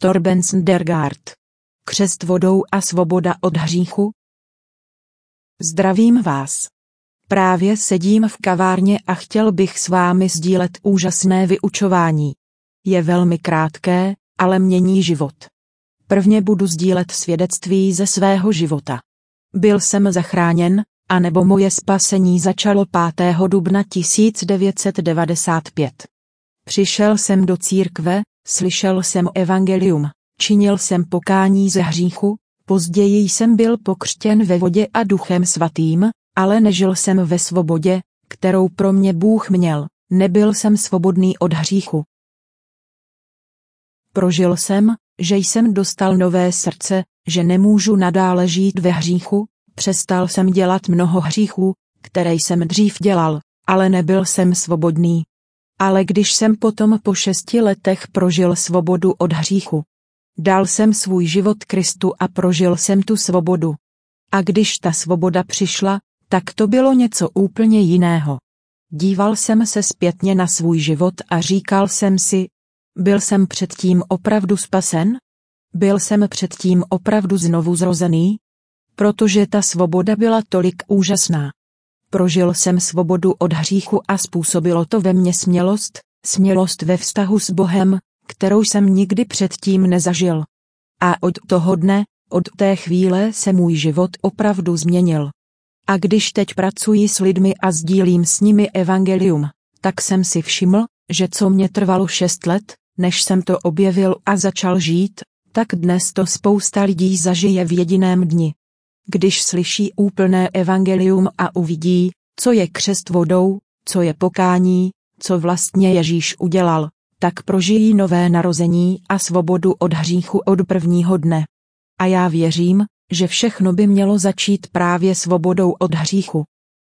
Torben Søndergaard. Křest vodou a svoboda od hříchu? Zdravím vás. Právě sedím v kavárně a chtěl bych s vámi sdílet úžasné vyučování. Je velmi krátké, ale mění život. Prvně budu sdílet svědectví ze svého života. Byl jsem zachráněn, anebo moje spasení začalo 5. dubna 1995. Přišel jsem do církve, slyšel jsem evangelium, činil jsem pokání ze hříchu, později jsem byl pokřtěn ve vodě a Duchem Svatým, ale nežil jsem ve svobodě, kterou pro mě Bůh měl, nebyl jsem svobodný od hříchu. Prožil jsem, že jsem dostal nové srdce, že nemůžu nadále žít ve hříchu, přestal jsem dělat mnoho hříchů, které jsem dřív dělal, ale nebyl jsem svobodný. Ale když jsem potom po 6 letech prožil svobodu od hříchu, dal jsem svůj život Kristu a prožil jsem tu svobodu. A když ta svoboda přišla, tak to bylo něco úplně jiného. Díval jsem se zpětně na svůj život a říkal jsem si, byl jsem předtím opravdu spasen? Byl jsem předtím opravdu znovu zrozený? Protože ta svoboda byla tolik úžasná. Prožil jsem svobodu od hříchu a způsobilo to ve mně smělost ve vztahu s Bohem, kterou jsem nikdy předtím nezažil. A od toho dne, od té chvíle se můj život opravdu změnil. A když teď pracuji s lidmi a sdílím s nimi evangelium, tak jsem si všiml, že co mě trvalo 6 let, než jsem to objevil a začal žít, tak dnes to spousta lidí zažije v jediném dni. Když slyší úplné evangelium a uvidí, co je křest vodou, co je pokání, co vlastně Ježíš udělal, tak prožijí nové narození a svobodu od hříchu od prvního dne. A já věřím, že všechno by mělo začít právě svobodou od hříchu.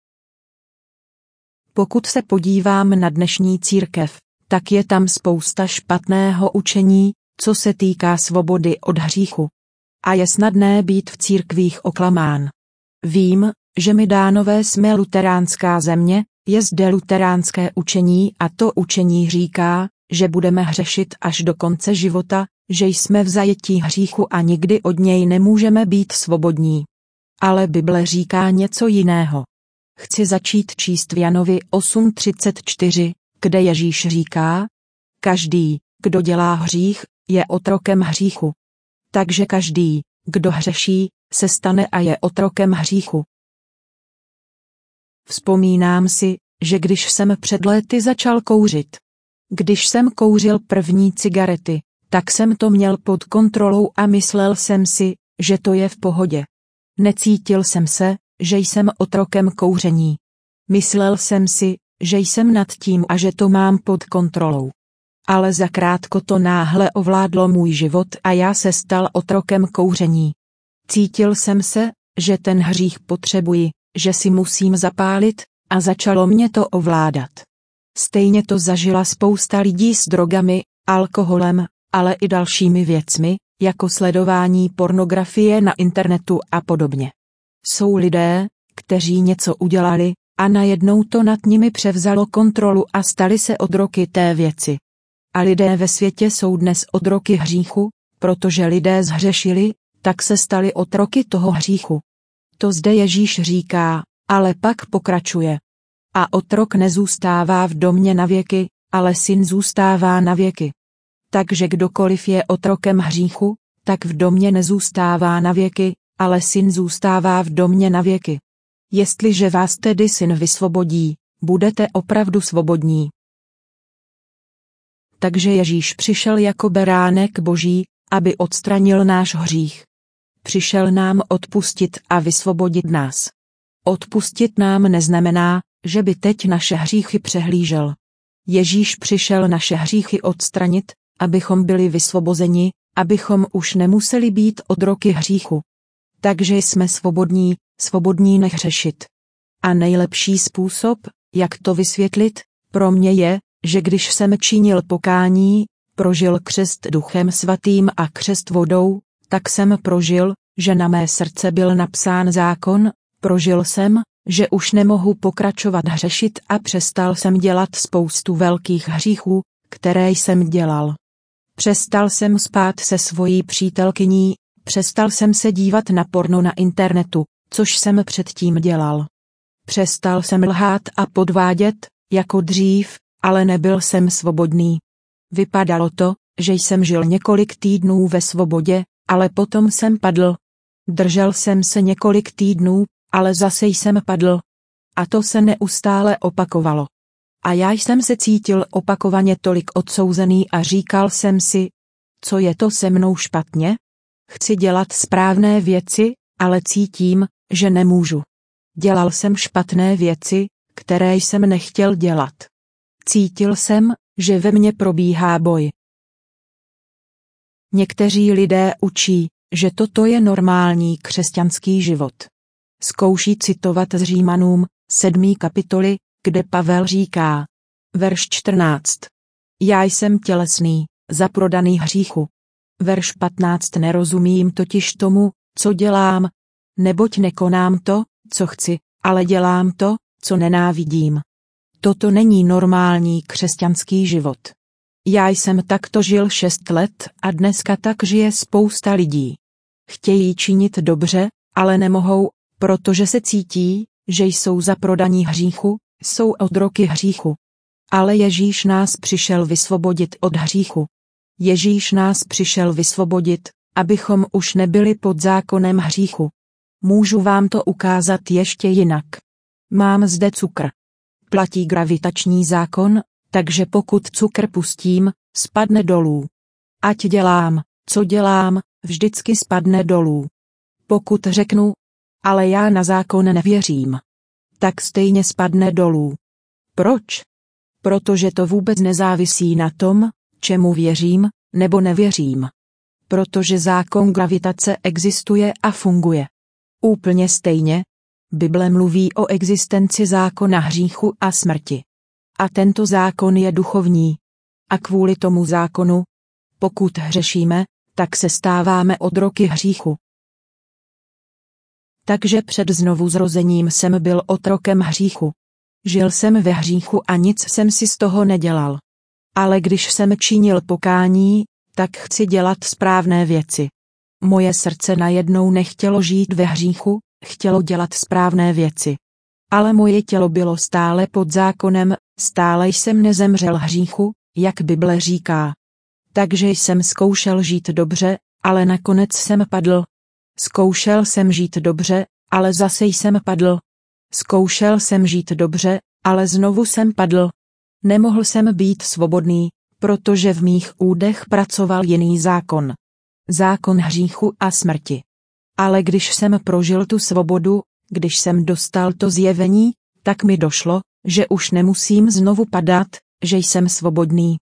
Pokud se podívám na dnešní církev, tak je tam spousta špatného učení, co se týká svobody od hříchu. A je snadné být v církvích oklamán. Vím, že my Dánové jsme luteránská země, je zde luteránské učení a to učení říká, že budeme hřešit až do konce života, že jsme v zajetí hříchu a nikdy od něj nemůžeme být svobodní. Ale Bible říká něco jiného. Chci začít číst v Janovi 8:34, kde Ježíš říká, každý, kdo dělá hřích, je otrokem hříchu. Takže každý, kdo hřeší, se stane a je otrokem hříchu. Vzpomínám si, že když jsem před lety začal kouřit. Když jsem kouřil první cigarety, tak jsem to měl pod kontrolou a myslel jsem si, že to je v pohodě. Necítil jsem se, že jsem otrokem kouření. Myslel jsem si, že jsem nad tím a že to mám pod kontrolou. Ale zakrátko to náhle ovládlo můj život a já se stal otrokem kouření. Cítil jsem se, že ten hřích potřebuji, že si musím zapálit, a začalo mě to ovládat. Stejně to zažila spousta lidí s drogami, alkoholem, ale i dalšími věcmi, jako sledování pornografie na internetu a podobně. Jsou lidé, kteří něco udělali, a najednou to nad nimi převzalo kontrolu a stali se otroky té věci. A lidé ve světě jsou dnes otroky hříchu, protože lidé zhřešili, tak se stali otroky toho hříchu. To zde Ježíš říká, ale pak pokračuje. A otrok nezůstává v domě na věky, ale syn zůstává na věky. Takže kdokoliv je otrokem hříchu, tak v domě nezůstává na věky, ale syn zůstává v domě na věky. Jestliže vás tedy syn vysvobodí, budete opravdu svobodní. Takže Ježíš přišel jako beránek Boží, aby odstranil náš hřích. Přišel nám odpustit a vysvobodit nás. Odpustit nám neznamená, že by teď naše hříchy přehlížel. Ježíš přišel naše hříchy odstranit, abychom byli vysvobozeni, abychom už nemuseli být otroky hříchu. Takže jsme svobodní nehřešit. A nejlepší způsob, jak to vysvětlit, pro mě je, že když jsem činil pokání, prožil křest Duchem Svatým a křest vodou, tak jsem prožil, že na mé srdce byl napsán zákon, prožil jsem, že už nemohu pokračovat hřešit a přestal jsem dělat spoustu velkých hříchů, které jsem dělal. Přestal jsem spát se svojí přítelkyní, přestal jsem se dívat na porno na internetu, což jsem předtím dělal. Přestal jsem lhát a podvádět, jako dřív, ale nebyl jsem svobodný. Vypadalo to, že jsem žil několik týdnů ve svobodě, ale potom jsem padl. Držel jsem se několik týdnů, ale zase jsem padl. A to se neustále opakovalo. A já jsem se cítil opakovaně tolik odsouzený a říkal jsem si, co je to se mnou špatně? Chci dělat správné věci, ale cítím, že nemůžu. Dělal jsem špatné věci, které jsem nechtěl dělat. Cítil jsem, že ve mně probíhá boj. Někteří lidé učí, že toto je normální křesťanský život. Zkouší citovat z Římanům 7. kapitoly, kde Pavel říká, verš 14. Já jsem tělesný, zaprodaný hříchu. Verš 15. Nerozumím totiž tomu, co dělám, neboť nekonám to, co chci, ale dělám to, co nenávidím. Toto není normální křesťanský život. Já jsem takto žil 6 let a dneska tak žije spousta lidí. Chtějí činit dobře, ale nemohou, protože se cítí, že jsou zaprodaní hříchu, jsou otroky hříchu. Ale Ježíš nás přišel vysvobodit od hříchu. Ježíš nás přišel vysvobodit, abychom už nebyli pod zákonem hříchu. Můžu vám to ukázat ještě jinak. Mám zde cukr. Platí gravitační zákon, takže pokud cukr pustím, spadne dolů. Ať dělám, co dělám, vždycky spadne dolů. Pokud řeknu, ale já na zákon nevěřím, tak stejně spadne dolů. Proč? Protože to vůbec nezávisí na tom, čemu věřím, nebo nevěřím. Protože zákon gravitace existuje a funguje. Úplně stejně. Bible mluví o existenci zákona hříchu a smrti. A tento zákon je duchovní. A kvůli tomu zákonu, pokud hřešíme, tak se stáváme otroky hříchu. Takže před znovuzrozením jsem byl otrokem hříchu. Žil jsem ve hříchu a nic jsem si z toho nedělal. Ale když jsem činil pokání, tak chci dělat správné věci. Moje srdce najednou nechtělo žít ve hříchu, chtělo dělat správné věci. Ale moje tělo bylo stále pod zákonem, stále jsem nezemřel hříchu, jak Bible říká. Takže jsem zkoušel žít dobře, ale nakonec jsem padl. Zkoušel jsem žít dobře, ale zase jsem padl. Zkoušel jsem žít dobře, ale znovu jsem padl. Nemohl jsem být svobodný, protože v mých údech pracoval jiný zákon. Zákon hříchu a smrti. Ale když jsem prožil tu svobodu, když jsem dostal to zjevení, tak mi došlo, že už nemusím znovu padat, že jsem svobodný.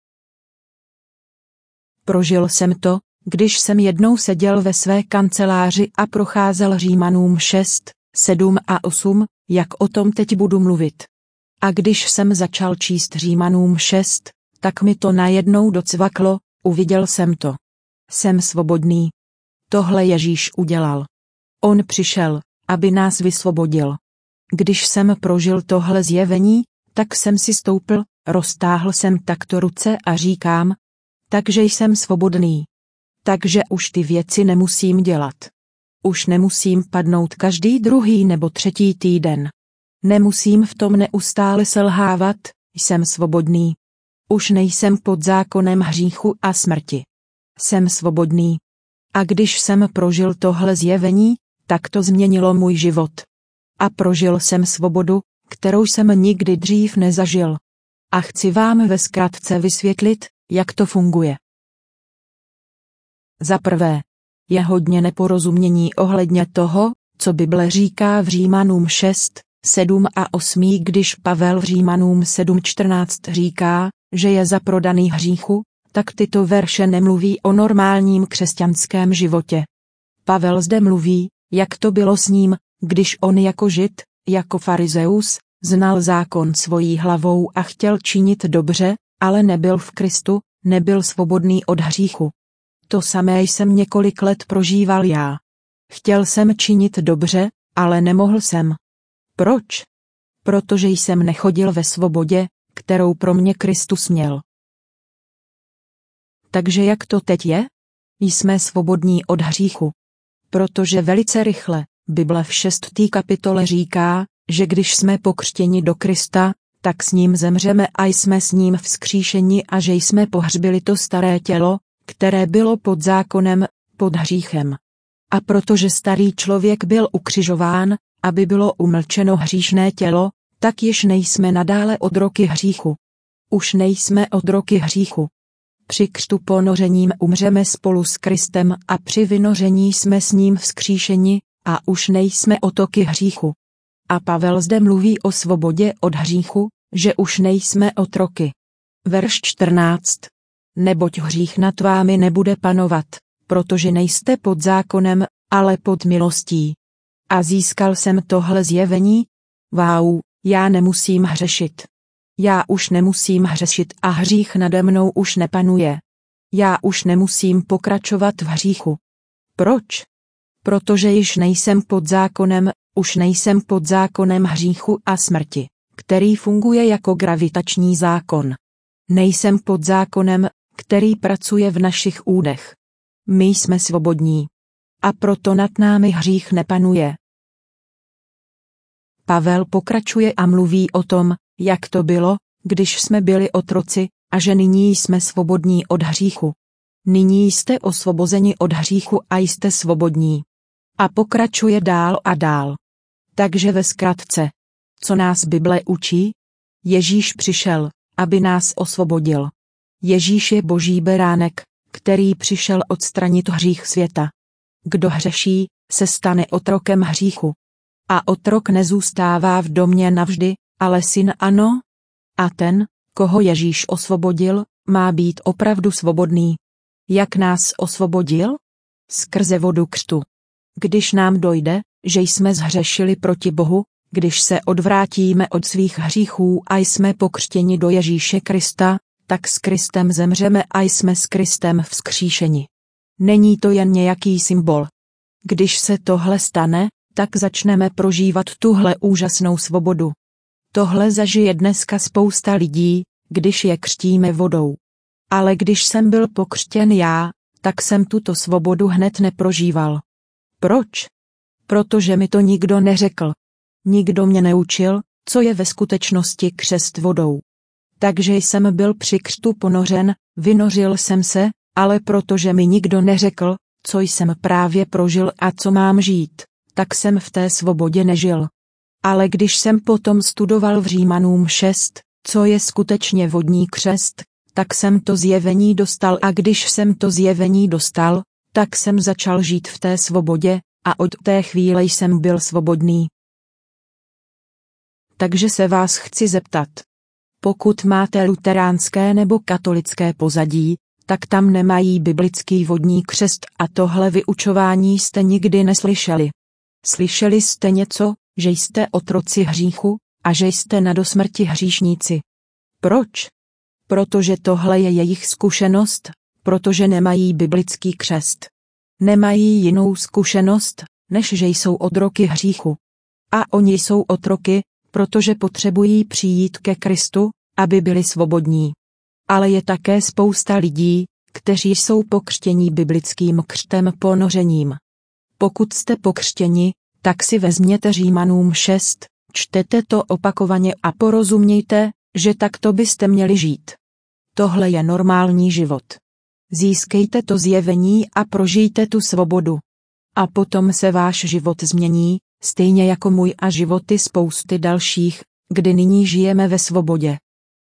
Prožil jsem to, když jsem jednou seděl ve své kanceláři a procházel Římanům 6, 7 a 8, jak o tom teď budu mluvit. A když jsem začal číst Římanům 6, tak mi to najednou docvaklo, uviděl jsem to. Jsem svobodný. Tohle Ježíš udělal. On přišel, aby nás vysvobodil. Když jsem prožil tohle zjevení, tak jsem si stoupl, roztáhl jsem takto ruce a říkám, takže jsem svobodný. Takže už ty věci nemusím dělat. Už nemusím padnout každý druhý nebo třetí týden. Nemusím v tom neustále selhávat, jsem svobodný. Už nejsem pod zákonem hříchu a smrti. Jsem svobodný. A když jsem prožil tohle zjevení, tak to změnilo můj život. A prožil jsem svobodu, kterou jsem nikdy dřív nezažil. A chci vám ve zkratce vysvětlit, jak to funguje. Za prvé, je hodně neporozumění ohledně toho, co Bible říká v Římanům 6, 7 a 8, když Pavel v Římanům 7:14 říká, že je zaprodaný hříchu, tak tyto verše nemluví o normálním křesťanském životě. Pavel zde mluví, jak to bylo s ním, když on jako žid, jako farizeus, znal zákon svojí hlavou a chtěl činit dobře, ale nebyl v Kristu, nebyl svobodný od hříchu. To samé jsem několik let prožíval já. Chtěl jsem činit dobře, ale nemohl jsem. Proč? Protože jsem nechodil ve svobodě, kterou pro mě Kristus měl. Takže jak to teď je? Jsme svobodní od hříchu. Protože velice rychle, Bible v 6. kapitole říká, že když jsme pokřtěni do Krista, tak s ním zemřeme a jsme s ním vzkříšeni a že jsme pohřbili to staré tělo, které bylo pod zákonem, pod hříchem. A protože starý člověk byl ukřižován, aby bylo umlčeno hříšné tělo, tak již nejsme nadále otroky hříchu. Už nejsme otroky hříchu. Při křtu ponořením umřeme spolu s Kristem a při vynoření jsme s ním vzkříšeni, a už nejsme otroky hříchu. A Pavel zde mluví o svobodě od hříchu, že už nejsme otroky. Verš 14. Neboť hřích nad vámi nebude panovat, protože nejste pod zákonem, ale pod milostí. A získal jsem tohle zjevení? Wow, já nemusím hřešit. Já už nemusím hřešit a hřích nade mnou už nepanuje. Já už nemusím pokračovat v hříchu. Proč? Protože již nejsem pod zákonem, už nejsem pod zákonem hříchu a smrti, který funguje jako gravitační zákon. Nejsem pod zákonem, který pracuje v našich údech. My jsme svobodní. A proto nad námi hřích nepanuje. Pavel pokračuje a mluví o tom, jak to bylo, když jsme byli otroci, a že nyní jsme svobodní od hříchu. Nyní jste osvobozeni od hříchu a jste svobodní. A pokračuje dál a dál. Takže ve zkratce, co nás Bible učí? Ježíš přišel, aby nás osvobodil. Ježíš je Boží beránek, který přišel odstranit hřích světa. Kdo hřeší, se stane otrokem hříchu. A otrok nezůstává v domě navždy, ale syn ano. A ten, koho Ježíš osvobodil, má být opravdu svobodný. Jak nás osvobodil? Skrze vodu křtu. Když nám dojde, že jsme zhřešili proti Bohu, když se odvrátíme od svých hříchů a jsme pokřtěni do Ježíše Krista, tak s Kristem zemřeme a jsme s Kristem vzkříšeni. Není to jen nějaký symbol. Když se tohle stane, tak začneme prožívat tuhle úžasnou svobodu. Tohle zažije dneska spousta lidí, když je křtíme vodou. Ale když jsem byl pokřtěn já, tak jsem tuto svobodu hned neprožíval. Proč? Protože mi to nikdo neřekl. Nikdo mě neučil, co je ve skutečnosti křest vodou. Takže jsem byl při křtu ponořen, vynořil jsem se, ale protože mi nikdo neřekl, co jsem právě prožil a co mám žít, tak jsem v té svobodě nežil. Ale když jsem potom studoval v Římanům 6, co je skutečně vodní křest, tak jsem to zjevení dostal a když jsem to zjevení dostal, tak jsem začal žít v té svobodě a od té chvíle jsem byl svobodný. Takže se vás chci zeptat. Pokud máte luteránské nebo katolické pozadí, tak tam nemají biblický vodní křest a tohle vyučování jste nikdy neslyšeli. Slyšeli jste něco, že jste otroci hříchu a že jste na dosmrti hříšníci. Proč? Protože tohle je jejich zkušenost, protože nemají biblický křest. Nemají jinou zkušenost, než že jsou otroky hříchu. A oni jsou otroky, protože potřebují přijít ke Kristu, aby byli svobodní. Ale je také spousta lidí, kteří jsou pokřtění biblickým křtem ponořením. Pokud jste pokřtěni, tak si vezměte Římanům 6, čtete to opakovaně a porozumějte, že takto byste měli žít. Tohle je normální život. Získejte to zjevení a prožijte tu svobodu. A potom se váš život změní, stejně jako můj a životy spousty dalších, kdy nyní žijeme ve svobodě.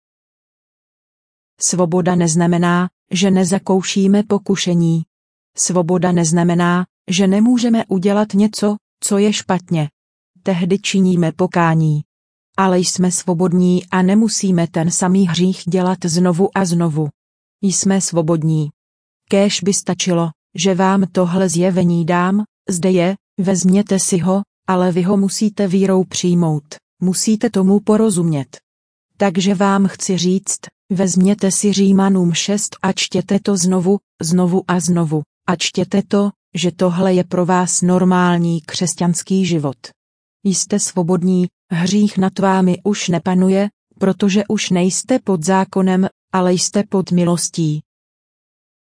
Svoboda neznamená, že nezakoušíme pokušení. Svoboda neznamená, že nemůžeme udělat něco, co je špatně. Tehdy činíme pokání. Ale jsme svobodní a nemusíme ten samý hřích dělat znovu a znovu. Jsme svobodní. Kéž by stačilo, že vám tohle zjevení dám, zde je, vezměte si ho, ale vy ho musíte vírou přijmout, musíte tomu porozumět. Takže vám chci říct, vezměte si Římanům 6 a čtěte to znovu, znovu a znovu, a čtěte to, že tohle je pro vás normální křesťanský život. Jste svobodní, hřích nad vámi už nepanuje, protože už nejste pod zákonem, ale jste pod milostí.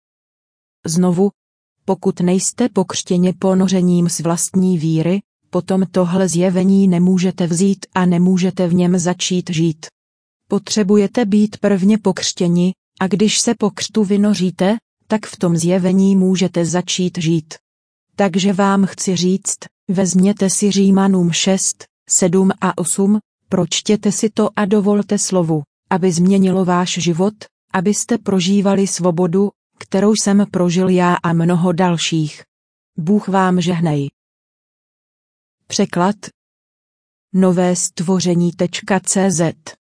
Znovu, pokud nejste pokřtěni ponořením z vlastní víry, potom tohle zjevení nemůžete vzít a nemůžete v něm začít žít. Potřebujete být prvně pokřtěni, a když se po křtu vynoříte, tak v tom zjevení můžete začít žít. Takže vám chci říct, vezměte si Římanům 6, 7 a 8, pročtěte si to a dovolte slovu, aby změnilo váš život, abyste prožívali svobodu, kterou jsem prožil já a mnoho dalších. Bůh vám žehnej. Překlad Nové stvoření.cz